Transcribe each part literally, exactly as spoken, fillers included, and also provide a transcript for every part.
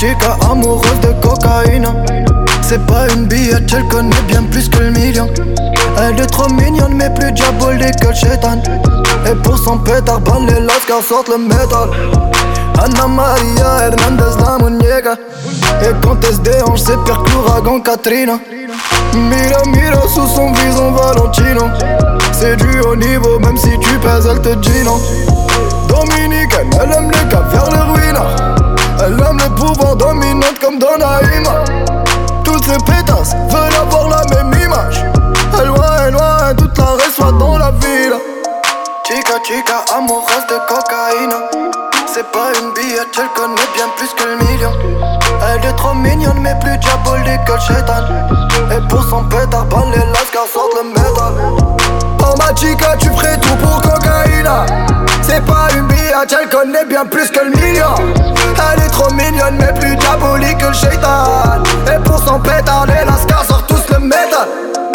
chica amoureuse de cocaïne. C'est pas une billette, elle connaît bien plus que le million. Elle est trop mignonne mais plus diabolique que le chétan. Et pour son pétard, balle les lascars sortent le métal. Anna Maria Hernandez la muñeca. Et quand elle se déhanche c'est pire que l'ouragan Katrina. Mira mira sous son vison Valentino. C'est du haut niveau même si tu pèses elle te dit non. Dominicaine, elle aime les caviar, les ruinards. Elle aime le pouvoir dominante comme Donaïma. Toutes ces pétasses veulent avoir la même image. Elle loin, loin, toute la reçoit dans la ville. Chica, chica, amoureuse de cocaïne. C'est pas une billette, elle connaît bien plus que le million. Elle est trop mignonne mais plus diabolique que le chétan. Et pour son pétard, balle les lascars sortent le métal. Oh ma chica, tu ferais tout pour cocaïna. C'est pas une billette, elle connaît bien plus que le million. Elle est trop mignonne mais plus diabolique que le chétan. Et pour son pétard, les lascars sortent tous le métal.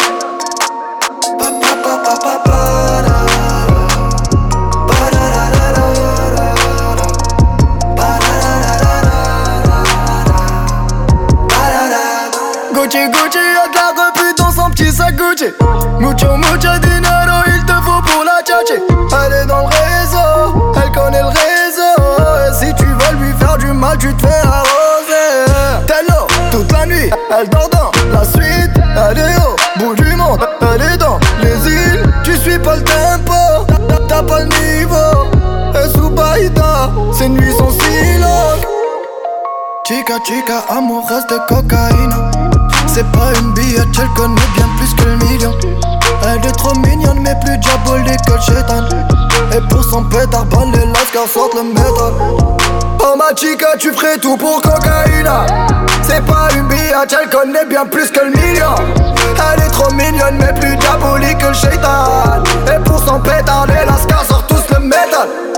Gucci, Gucci, y'a de la repu dans son petit sac Gucci. Mucho, mucho dinero, il te faut pour la tchatcher. Elle est dans le réseau, elle connaît le réseau. Et si tu veux lui faire du mal, tu te fais arroser. Tello, toute la nuit, elle dort dans la suite. Elle est au bout du monde, elle est dans les îles. Tu suis pas le tempo, t'as pas le niveau. Et sous Baïda, ses nuits sont si longues. Chica, chica, amoureuse de cocaïne. C'est pas une billette, elle connaît bien plus que le million. Elle est trop mignonne mais plus diabolique que le chétan. Et pour son pétard, balle les lascars sortent le métal. Oh ma chica, tu ferais tout pour cocaïna. C'est pas une billette, elle connaît bien plus que le million. Elle est trop mignonne mais plus diabolique que le chétan. Et pour son pétard, les lascars sortent tous le métal.